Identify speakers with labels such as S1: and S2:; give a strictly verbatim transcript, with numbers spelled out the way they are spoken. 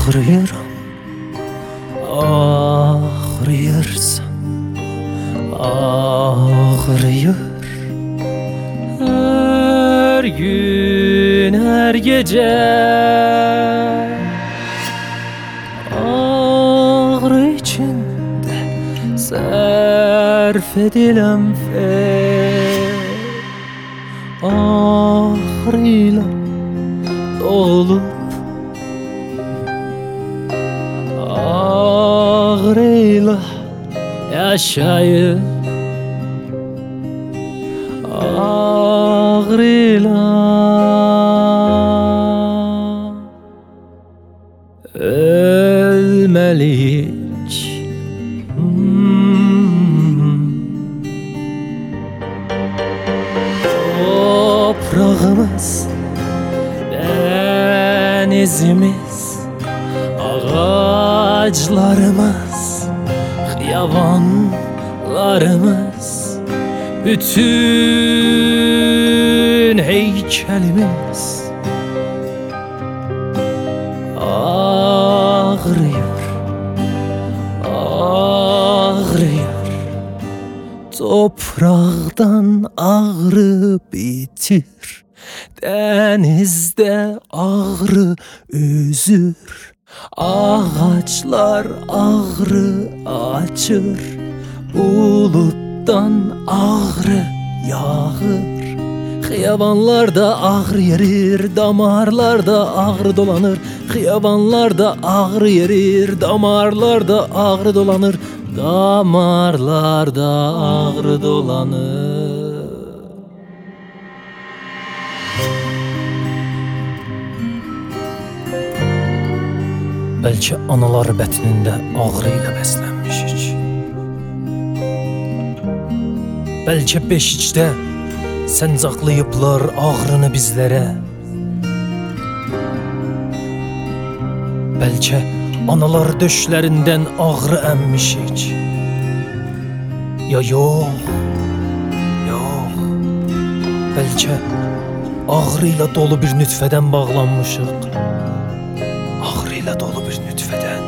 S1: Ağrıyıram, ağrıyırsan ağrıyır. Her gün her gece ağrı içinde sarf edilen fer, ağrıyla dolup ağrıyla yaşayıp ağrıyla ölmelik. hmm. Toprağımız, denizimiz, ağaçlarımız, hıyavanlarımız, bütün heykelimiz ağrıyor, ağrıyor. Toprağdan ağrı bitir, denizde ağrı üzür. Ağaçlar ağrı açır, buluttan ağrı yağır. Hıyavanlarda ağrı yerir, damarlarda ağrı dolanır. Hıyavanlarda ağrı yerir, damarlarda ağrı dolanır. Damarlarda ağrı dolanır. Belki analar bətnində ağrı ilə bəslənmişik. Belki beşikdə səncaqlayıblar ağrını bizlərə. Belki analar döşlərindən ağrı əmmişik. Ya yox, yox. Belki ağrı ilə dolu bir nütfədən bağlanmışıq. Ağrı ilə dolu bir nütfədən.